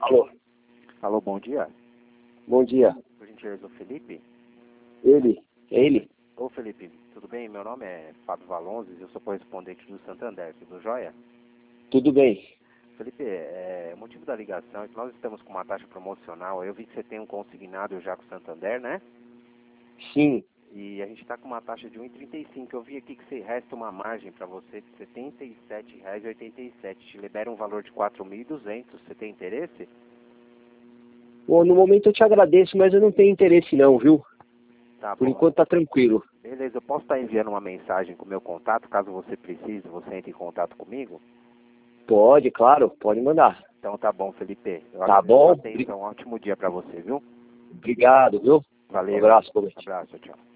Alô? Alô, bom dia. Bom dia. Por gentileza, o Felipe? Ele? É ele? Ô, Felipe, tudo bem? Meu nome é Fábio Valonzes, eu sou correspondente do Santander, tudo jóia? Tudo bem. Felipe, o motivo da ligação é que nós estamos com uma taxa promocional. Eu vi que você tem um consignado já com o Santander, né? Sim. E a gente está com uma taxa de 1,35. Eu vi aqui que resta uma margem para você de R$ 77,87. Te libera um valor de 4.200. Você tem interesse? Bom, no momento eu te agradeço, mas eu não tenho interesse não, viu? Tá Por bom. enquanto tá tranquilo. Beleza, eu posso estar enviando uma mensagem com o meu contato, caso você precise, você entre em contato comigo? Pode, claro, pode mandar. Então tá bom, Felipe. Eu Tá agradeço a bom? atenção. Um ótimo dia para você, viu? Obrigado, viu? Um Valeu. abraço, Colete. Abraço, tchau.